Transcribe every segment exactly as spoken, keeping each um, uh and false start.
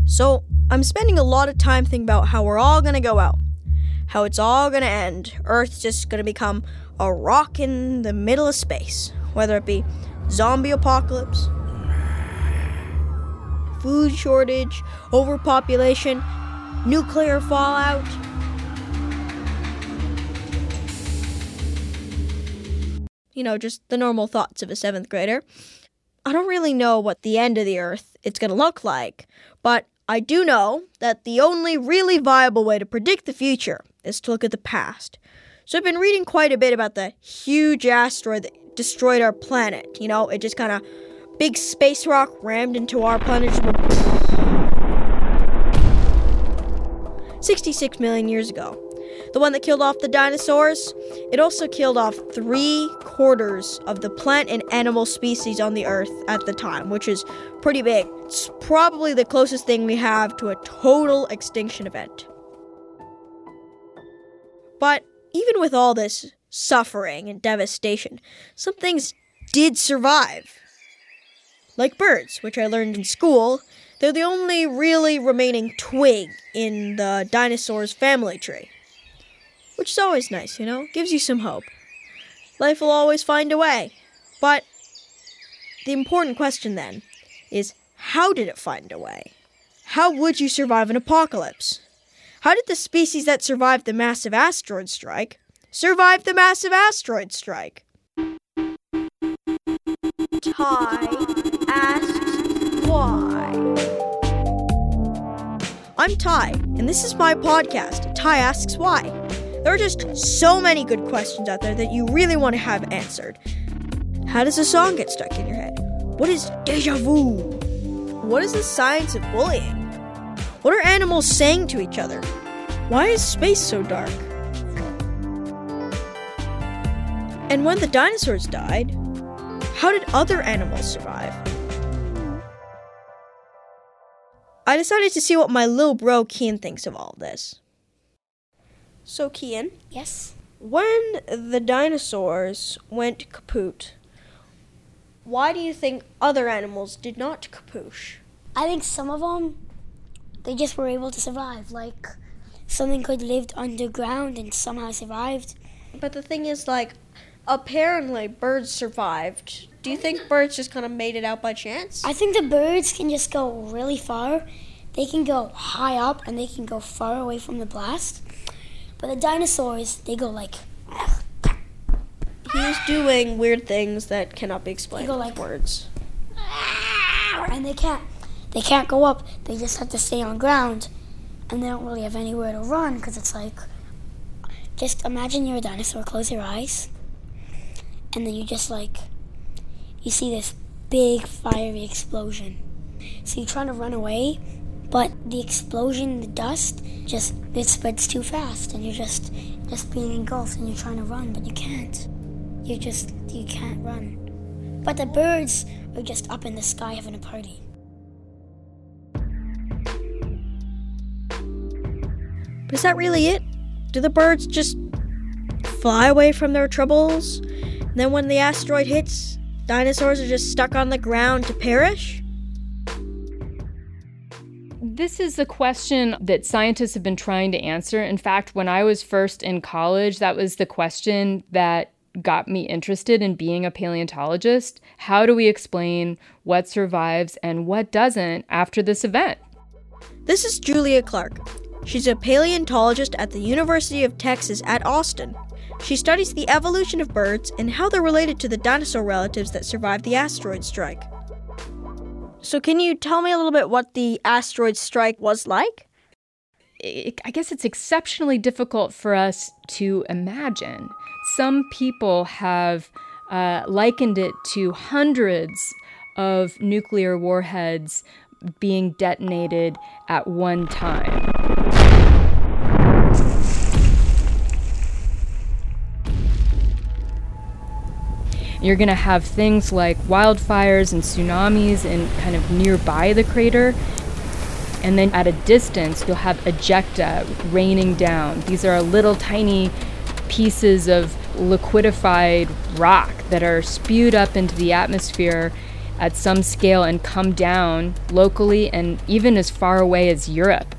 So I'm spending a lot of time thinking about how we're all gonna go out. How it's all gonna end. Earth's just gonna become a rock in the middle of space. Whether it be zombie apocalypse, food shortage, overpopulation, nuclear fallout. You know, just the normal thoughts of a seventh grader. I don't really know what the end of the Earth it's going to look like, but I do know that the only really viable way to predict the future is to look at the past. So I've been reading quite a bit about the huge asteroid that destroyed our planet. You know, it just kind of, big space rock rammed into our planet sixty-six million years ago. The one that killed off the dinosaurs, it also killed off three quarters of the plant and animal species on the Earth at the time, which is pretty big. It's probably the closest thing we have to a total extinction event. But even with all this suffering and devastation, some things did survive. Like birds, which I learned in school, they're the only really remaining twig in the dinosaurs' family tree. Which is always nice, you know? Gives you some hope. Life will always find a way. But the important question then is, how did it find a way? How would you survive an apocalypse? How did the species that survived the massive asteroid strike survive the massive asteroid strike? Ty asks why. I'm Ty, and this is my podcast, Ty Asks Why. There are just so many good questions out there that you really want to have answered. How does a song get stuck in your head? What is deja vu? What is the science of bullying? What are animals saying to each other? Why is space so dark? And when the dinosaurs died, how did other animals survive? I decided to see what my little bro Kian thinks of all this. So Kian? Yes? When the dinosaurs went kaput, why do you think other animals did not kapoosh? I think some of them, they just were able to survive. Like, something could lived underground and somehow survived. But the thing is, like, apparently birds survived. Do you think birds just kind of made it out by chance? I think the birds can just go really far. They can go high up and they can go far away from the blast. But the dinosaurs, they go like... He's doing weird things that cannot be explained They go with like- words. And they can't, they can't go up. They just have to stay on ground. And they don't really have anywhere to run because it's like... Just imagine you're a dinosaur, close your eyes. And then you just like... You see this big fiery explosion. So you're trying to run away, but the explosion, the dust, just it spreads too fast, and you're just just being engulfed, and you're trying to run, but you can't. You just you can't run. But the birds are just up in the sky having a party. But is that really it? Do the birds just fly away from their troubles? And then when the asteroid hits, dinosaurs are just stuck on the ground to perish? This is a question that scientists have been trying to answer. In fact, when I was first in college, that was the question that got me interested in being a paleontologist. How do we explain what survives and what doesn't after this event? This is Julia Clark. She's a paleontologist at the University of Texas at Austin. She studies the evolution of birds and how they're related to the dinosaur relatives that survived the asteroid strike. So can you tell me a little bit what the asteroid strike was like? I guess it's exceptionally difficult for us to imagine. Some people have uh, likened it to hundreds of nuclear warheads being detonated at one time. You're going to have things like wildfires and tsunamis and kind of nearby the crater. And then at a distance, you'll have ejecta raining down. These are little tiny pieces of liquidified rock that are spewed up into the atmosphere at some scale and come down locally and even as far away as Europe.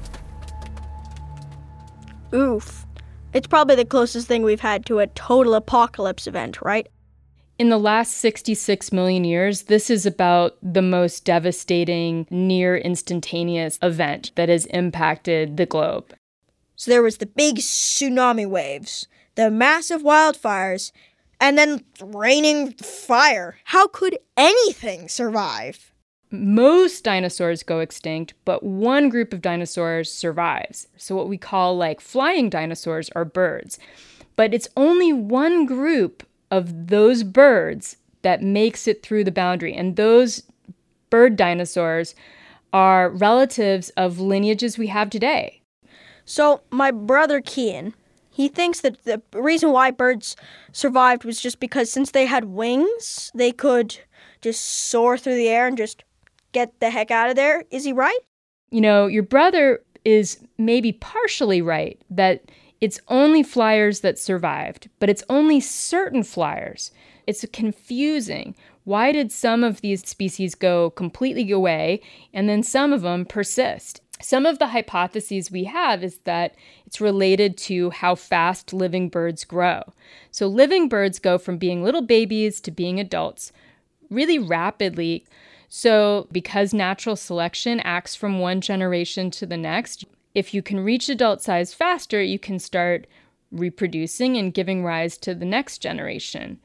Oof. It's probably the closest thing we've had to a total apocalypse event, right? In the last sixty-six million years, this is about the most devastating, near instantaneous event that has impacted the globe. So there was the big tsunami waves, the massive wildfires, and then raining fire. How could anything survive? Most dinosaurs go extinct, but one group of dinosaurs survives. So what we call like flying dinosaurs are birds. But it's only one group of those birds that makes it through the boundary. And those bird dinosaurs are relatives of lineages we have today. So my brother Kian, he thinks that the reason why birds survived was just because since they had wings, they could just soar through the air and just get the heck out of there. Is he right? You know, your brother is maybe partially right that it's only flyers that survived, but it's only certain flyers. It's confusing. Why did some of these species go completely away and then some of them persist? Some of the hypotheses we have is that it's related to how fast living birds grow. So living birds go from being little babies to being adults really rapidly. So because natural selection acts from one generation to the next, if you can reach adult size faster, you can start reproducing and giving rise to the next generation.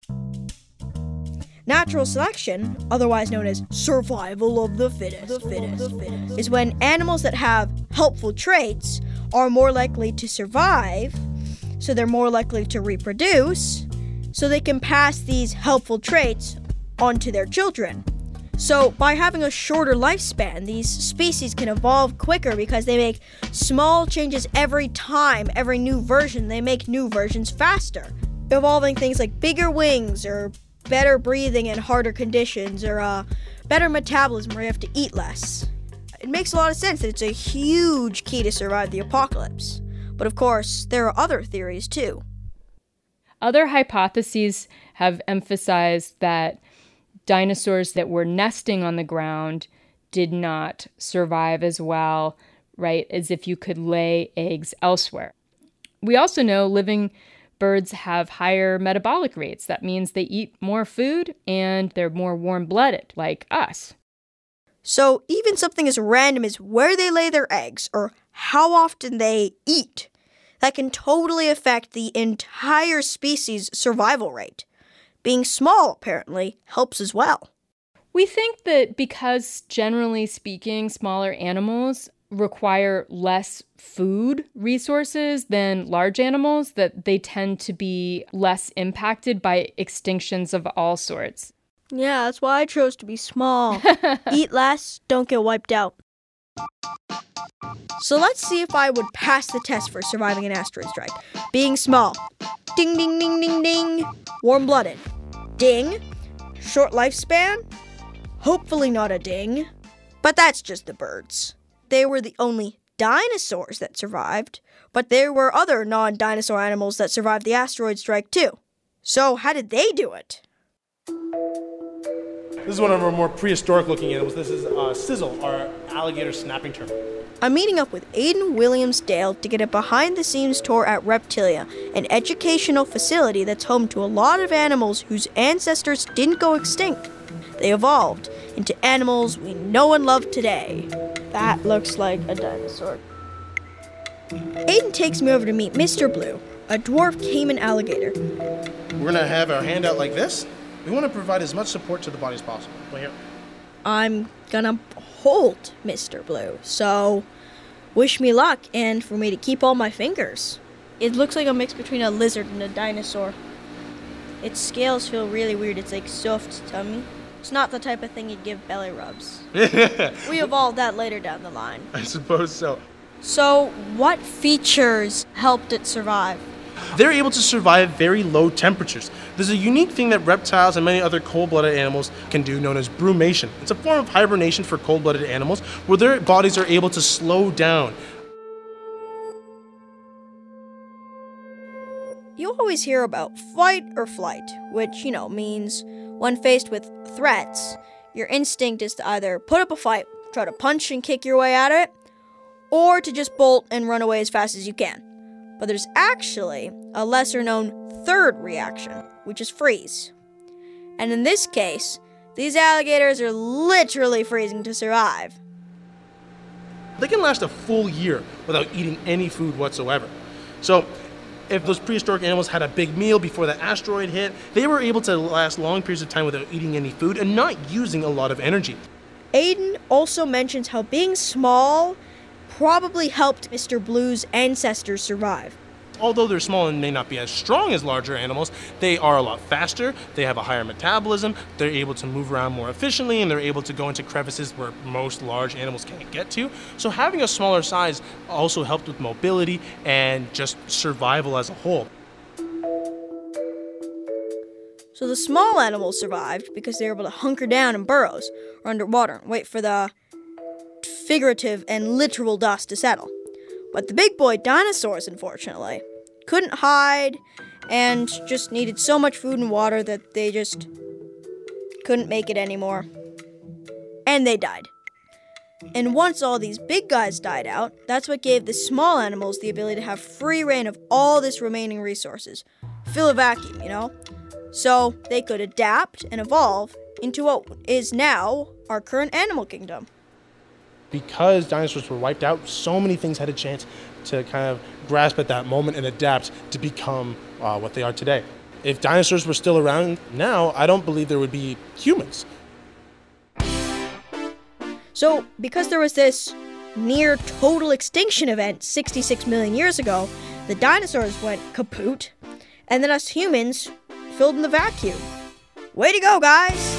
Natural selection, otherwise known as survival of the fittest, the fittest, the fittest, is when animals that have helpful traits are more likely to survive, so they're more likely to reproduce, so they can pass these helpful traits on to their children. So by having a shorter lifespan, these species can evolve quicker because they make small changes every time, every new version. They make new versions faster, evolving things like bigger wings or better breathing in harder conditions or uh, better metabolism where you have to eat less. It makes a lot of sense that it's a huge key to survive the apocalypse. But of course, there are other theories too. Other hypotheses have emphasized that dinosaurs that were nesting on the ground did not survive as well, right, as if you could lay eggs elsewhere. We also know living birds have higher metabolic rates. That means they eat more food and they're more warm-blooded, like us. So even something as random as where they lay their eggs or how often they eat, that can totally affect the entire species' survival rate. Being small, apparently, helps as well. We think that because, generally speaking, smaller animals require less food resources than large animals, that they tend to be less impacted by extinctions of all sorts. Yeah, that's why I chose to be small. Eat less, don't get wiped out. So let's see if I would pass the test for surviving an asteroid strike. Being small. Ding, ding, ding, ding, ding. Warm-blooded. Ding. Short lifespan. Hopefully not a ding. But that's just the birds. They were the only dinosaurs that survived, but there were other non-dinosaur animals that survived the asteroid strike too. So how did they do it? This is one of our more prehistoric-looking animals. This is uh, sizzle, our alligator snapping turtle. I'm meeting up with Aidan Williams-Dale to get a behind-the-scenes tour at Reptilia, an educational facility that's home to a lot of animals whose ancestors didn't go extinct. They evolved into animals we know and love today. That looks like a dinosaur. Aidan takes me over to meet Mister Blue, a dwarf caiman alligator. We're going to have our hand out like this. We want to provide as much support to the body as possible. Right here. I'm gonna hold Mister Blue, so wish me luck and for me to keep all my fingers. It looks like a mix between a lizard and a dinosaur. Its scales feel really weird. It's like soft tummy. It's not the type of thing you'd give belly rubs. We evolved that later down the line. I suppose so. So, what features helped it survive? They're able to survive very low temperatures. There's a unique thing that reptiles and many other cold-blooded animals can do known as brumation. It's a form of hibernation for cold-blooded animals where their bodies are able to slow down. You always hear about fight or flight, which, you know, means when faced with threats, your instinct is to either put up a fight, try to punch and kick your way out of it, or to just bolt and run away as fast as you can. But there's actually a lesser-known third reaction, which is freeze. And in this case, these alligators are literally freezing to survive. They can last a full year without eating any food whatsoever. So, if those prehistoric animals had a big meal before the asteroid hit, they were able to last long periods of time without eating any food and not using a lot of energy. Aiden also mentions how being small probably helped Mister Blue's ancestors survive. Although they're small and may not be as strong as larger animals, they are a lot faster, they have a higher metabolism, they're able to move around more efficiently, and they're able to go into crevices where most large animals can't get to. So having a smaller size also helped with mobility and just survival as a whole. So the small animals survived because they were able to hunker down in burrows or underwater and wait for the figurative and literal dust to settle. But the big boy dinosaurs, unfortunately, couldn't hide and just needed so much food and water that they just couldn't make it anymore. And they died. And once all these big guys died out, that's what gave the small animals the ability to have free reign of all this remaining resources. Fill a vacuum, you know? So they could adapt and evolve into what is now our current animal kingdom. Because dinosaurs were wiped out, so many things had a chance to kind of grasp at that moment and adapt to become uh, what they are today. If dinosaurs were still around now, I don't believe there would be humans. So, because there was this near total extinction event sixty-six million years ago, the dinosaurs went kaput, and then us humans filled in the vacuum. Way to go, guys!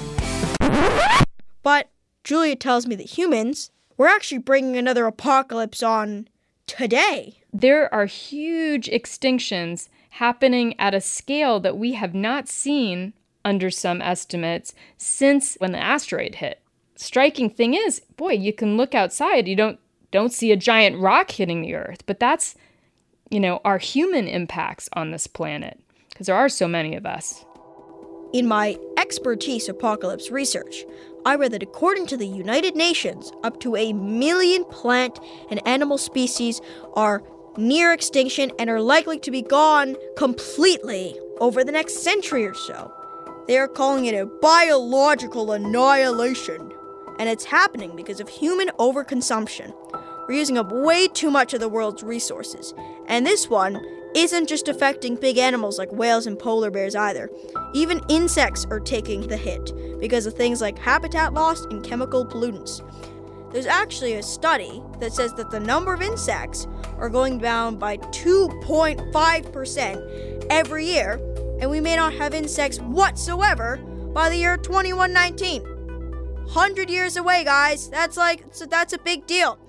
But Julia tells me that humans, we're actually bringing another apocalypse on today. There are huge extinctions happening at a scale that we have not seen under some estimates since when the asteroid hit. Striking thing is, boy, you can look outside, you don't don't see a giant rock hitting the Earth, but that's, you know, our human impacts on this planet, because there are so many of us. In my expertise apocalypse research, I read that according to the United Nations, up to a million plant and animal species are near extinction and are likely to be gone completely over the next century or so. They are calling it a biological annihilation. And it's happening because of human overconsumption. We're using up way too much of the world's resources. And this one isn't just affecting big animals like whales and polar bears either. Even insects are taking the hit because of things like habitat loss and chemical pollutants. There's actually a study that says that the number of insects are going down by two point five percent every year, and we may not have insects whatsoever by the year twenty-one nineteen. one hundred years away, guys. That's like, so that's a big deal.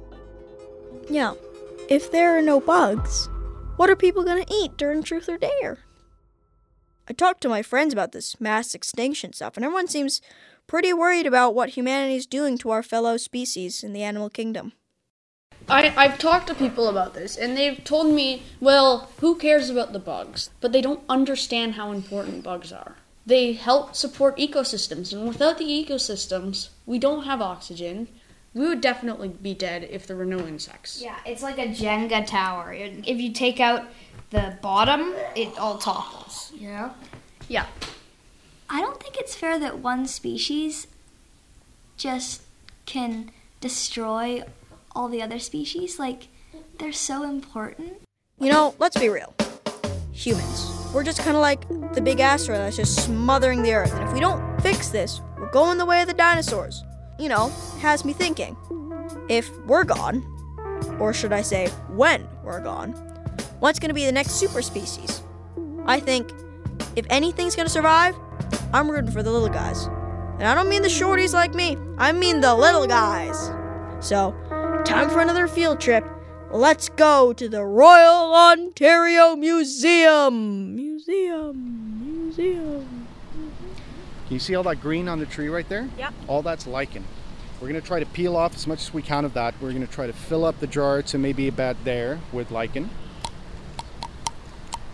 Yeah, if there are no bugs, what are people going to eat during Truth or Dare? I talked to my friends about this mass extinction stuff, and everyone seems pretty worried about what humanity is doing to our fellow species in the animal kingdom. I, I've talked to people about this, and they've told me, well, who cares about the bugs? But they don't understand how important bugs are. They help support ecosystems, and without the ecosystems, we don't have oxygen. We would definitely be dead if there were no insects. Yeah, it's like a Jenga tower. If you take out the bottom, it all topples, you know? Yeah. I don't think it's fair that one species just can destroy all the other species. Like, they're so important. You know, let's be real. Humans. We're just kind of like the big asteroid that's just smothering the Earth. And if we don't fix this, we're going the way of the dinosaurs. You know, it has me thinking. If we're gone, or should I say, when we're gone, what's going to be the next super species? I think if anything's going to survive, I'm rooting for the little guys. And I don't mean the shorties like me. I mean the little guys. So, time for another field trip. Let's go to the Royal Ontario Museum. Museum. Museum. Can you see all that green on the tree right there? Yep. All that's lichen. We're going to try to peel off as much as we can of that. We're going to try to fill up the jar to maybe about there with lichen.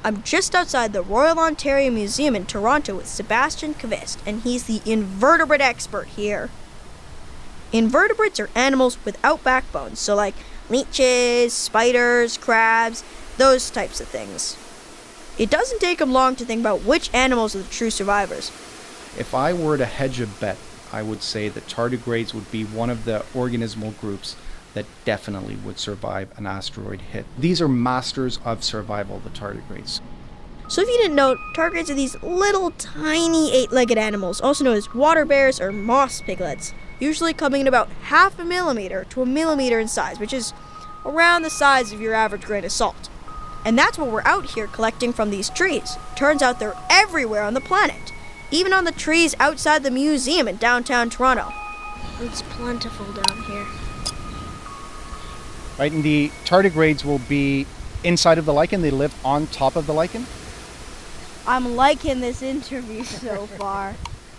I'm just outside the Royal Ontario Museum in Toronto with Sebastian Kvist, and he's the invertebrate expert here. Invertebrates are animals without backbones, so like leeches, spiders, crabs, those types of things. It doesn't take them long to think about which animals are the true survivors. If I were to hedge a bet, I would say that tardigrades would be one of the organismal groups that definitely would survive an asteroid hit. These are masters of survival, the tardigrades. So if you didn't know, tardigrades are these little tiny eight-legged animals, also known as water bears or moss piglets, usually coming in about half a millimeter to a millimeter in size, which is around the size of your average grain of salt. And that's what we're out here collecting from these trees. Turns out they're everywhere on the planet, even on the trees outside the museum in downtown Toronto. It's plentiful down here. Right, and the tardigrades will be inside of the lichen. They live on top of the lichen. I'm liking this interview so far.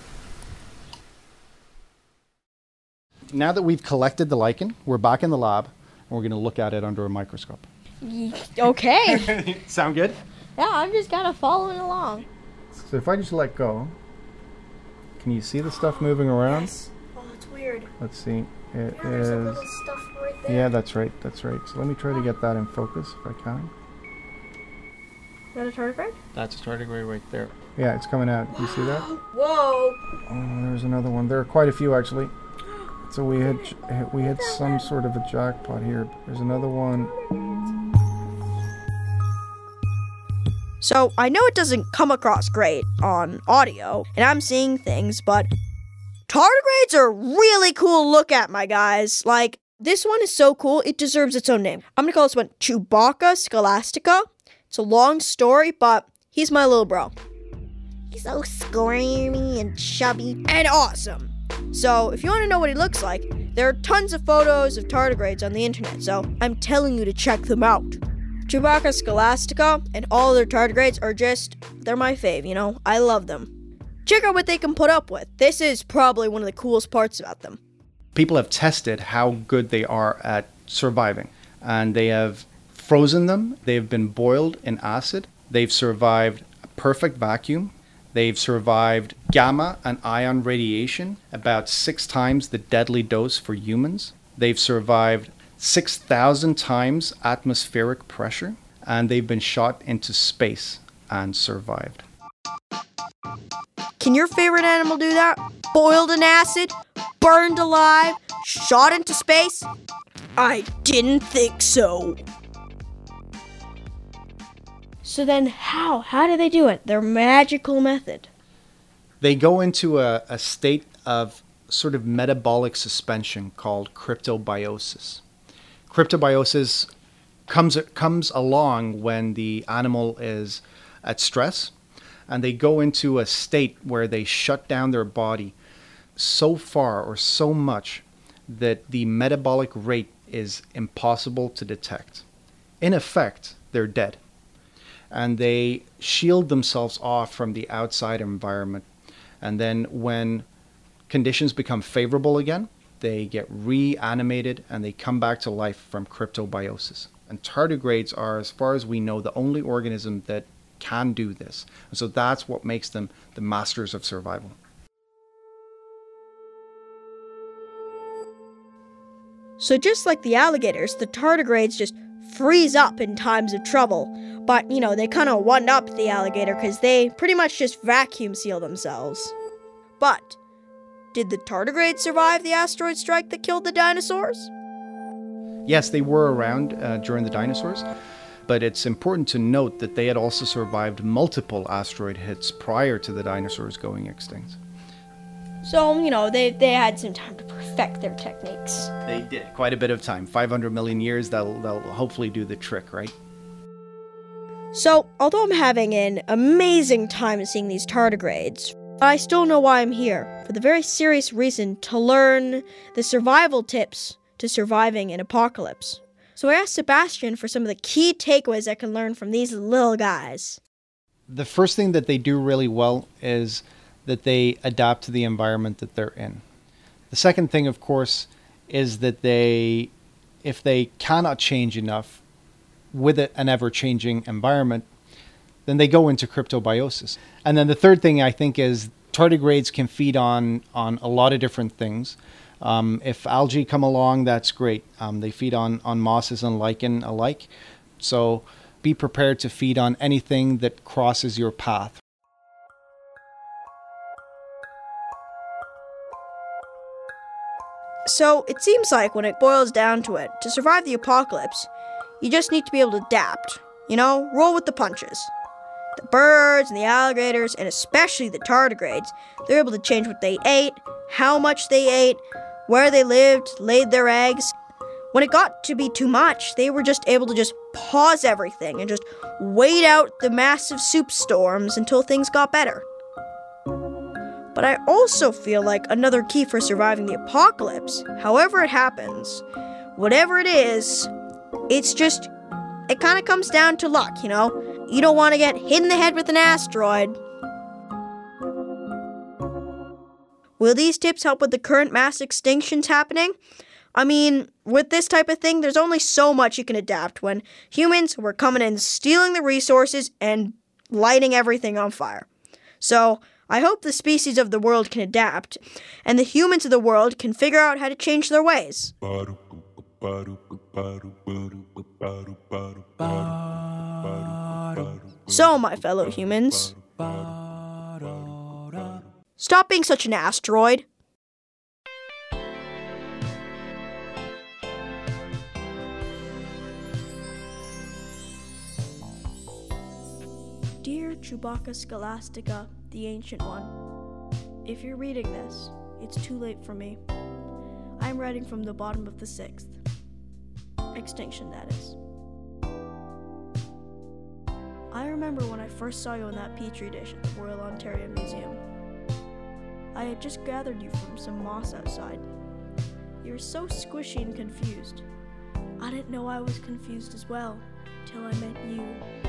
Now that we've collected the lichen, we're back in the lab, and we're going to look at it under a microscope. Okay. Sound good? Yeah, I'm just kind of following along. So if I just let go, can you see the stuff moving around? Yes. Oh, it's weird. Let's see. It Yeah, there's a is. little stuff right there. Yeah, that's right. That's right. So let me try to get that in focus if I can. Is that a tardigrade? That's a tardigrade right there. Yeah, it's coming out. You see that? Whoa. Oh, there's another one. There are quite a few actually. So we had we had some sort of a jackpot here. There's another one. So I know it doesn't come across great on audio, and I'm seeing things, but tardigrades are really cool to look at, my guys. Like, this one is so cool, it deserves its own name. I'm gonna call this one Chewbacca Scholastica. It's a long story, but he's my little bro. He's so squirmy and chubby and awesome. So if you want to know what he looks like, there are tons of photos of tardigrades on the internet, so I'm telling you to check them out. Chewbacca Scholastica and all their tardigrades are just, they're my fave, you know? I love them. Check out what they can put up with. This is probably one of the coolest parts about them. People have tested how good they are at surviving, and they have frozen them. They've been boiled in acid. They've survived a perfect vacuum. They've survived gamma and ion radiation, about six times the deadly dose for humans. They've survived six thousand times atmospheric pressure, and they've been shot into space and survived. Can your favorite animal do that? Boiled in acid? Burned alive? Shot into space? I didn't think so. So then how? How do they do it? Their magical method. They go into a, a state of sort of metabolic suspension called cryptobiosis. Cryptobiosis comes comes along when the animal is at stress, and they go into a state where they shut down their body so far or so much that the metabolic rate is impossible to detect. In effect, they're dead. And they shield themselves off from the outside environment. And then when conditions become favorable again, they get reanimated and they come back to life from cryptobiosis. And tardigrades are, as far as we know, the only organism that can do this. And so that's what makes them the masters of survival. So just like the alligators, the tardigrades just freeze up in times of trouble. But, you know, they kind of one-up the alligator because they pretty much just vacuum seal themselves. But did the tardigrades survive the asteroid strike that killed the dinosaurs? Yes, they were around uh, during the dinosaurs, but it's important to note that they had also survived multiple asteroid hits prior to the dinosaurs going extinct. So, you know, they, they had some time to perfect their techniques. They did. Quite a bit of time. five hundred million years, they'll, they'll hopefully do the trick, right? So, although I'm having an amazing time seeing these tardigrades, I still know why I'm here, for the very serious reason to learn the survival tips to surviving an apocalypse. So I asked Sebastian for some of the key takeaways I can learn from these little guys. The first thing that they do really well is that they adapt to the environment that they're in. The second thing, of course, is that they, if they cannot change enough with an ever-changing environment, then they go into cryptobiosis. And then the third thing I think is tardigrades can feed on, on a lot of different things. Um, if algae come along, that's great. Um, they feed on, on mosses and lichen alike. So be prepared to feed on anything that crosses your path. So it seems like when it boils down to it, to survive the apocalypse, you just need to be able to adapt. You know, roll with the punches. The birds and the alligators, and especially the tardigrades, they're able to change what they ate, how much they ate, where they lived, laid their eggs. When it got to be too much, they were just able to just pause everything and just wait out the massive soup storms until things got better. But I also feel like another key for surviving the apocalypse, however it happens, whatever it is, it's just, it kind of comes down to luck, you know? You don't want to get hit in the head with an asteroid. Will these tips help with the current mass extinctions happening? I mean, with this type of thing, there's only so much you can adapt when humans were coming in, stealing the resources and lighting everything on fire. So, I hope the species of the world can adapt, and the humans of the world can figure out how to change their ways. So, my fellow humans, stop being such an asteroid. Dear Chewbacca Scholastica, the Ancient One, if you're reading this, it's too late for me. I'm writing from the bottom of the sixth. Extinction, that is. I remember when I first saw you in that petri dish at the Royal Ontario Museum. I had just gathered you from some moss outside. You were so squishy and confused. I didn't know I was confused as well, till I met you.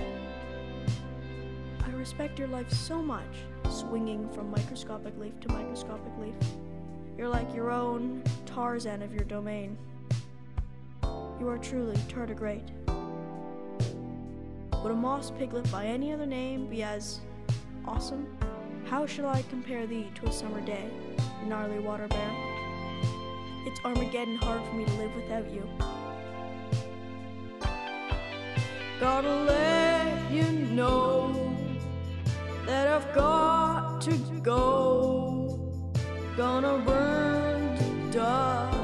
I respect your life so much, swinging from microscopic leaf to microscopic leaf. You're like your own Tarzan of your domain. You are truly tardigrade. Would a moss piglet by any other name be as awesome? How shall I compare thee to a summer day, gnarly water bear? It's Armageddon hard for me to live without you. Gotta let you know that I've got to go. Gonna burn to dust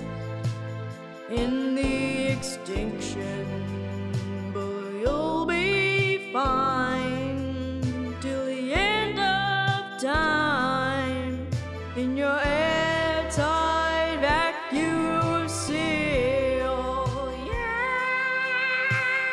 in the extinction, but you'll be fine till the end of time in your airtight vacuum seal. Yeah.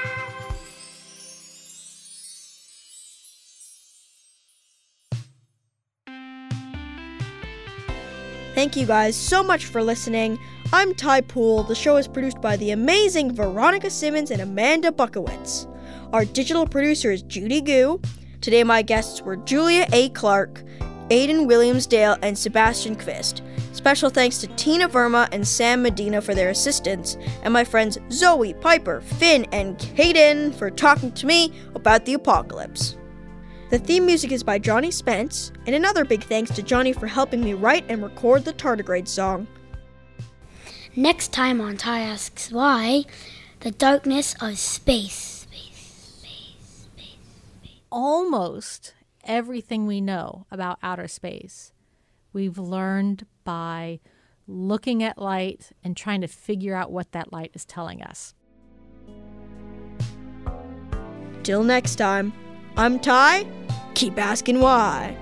Thank you guys so much for listening. I'm Ty Poole. The show is produced by the amazing Veronica Simmons and Amanda Buckowitz. Our digital producer is Judy Gu. Today my guests were Julia A. Clark, Aidan Williamsdale, and Sebastian Kvist. Special thanks to Tina Verma and Sam Medina for their assistance, and my friends Zoe, Piper, Finn, and Kaden for talking to me about the apocalypse. The theme music is by Johnny Spence, and another big thanks to Johnny for helping me write and record the Tardigrade song. Next time on Ty Asks Why, the darkness of space. Space, space, space, space. Almost everything we know about outer space, we've learned by looking at light and trying to figure out what that light is telling us. Till next time, I'm Ty. Keep asking why.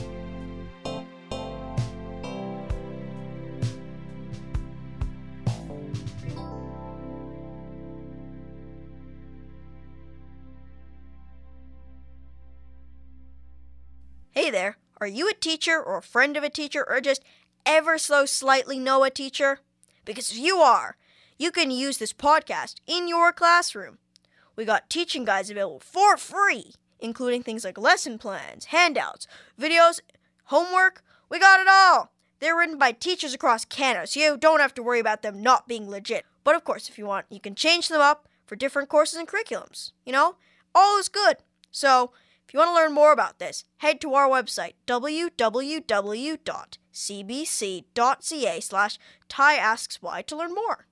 Hey there, are you a teacher or a friend of a teacher or just ever so slightly know a teacher? Because if you are, you can use this podcast in your classroom. We got teaching guides available for free, including things like lesson plans, handouts, videos, homework. We got it all. They're written by teachers across Canada, so you don't have to worry about them not being legit. But of course, if you want, you can change them up for different courses and curriculums. You know, all is good. So, if you want to learn more about this, head to our website, w w w dot c b c dot c a slash Ty Asks Why to learn more.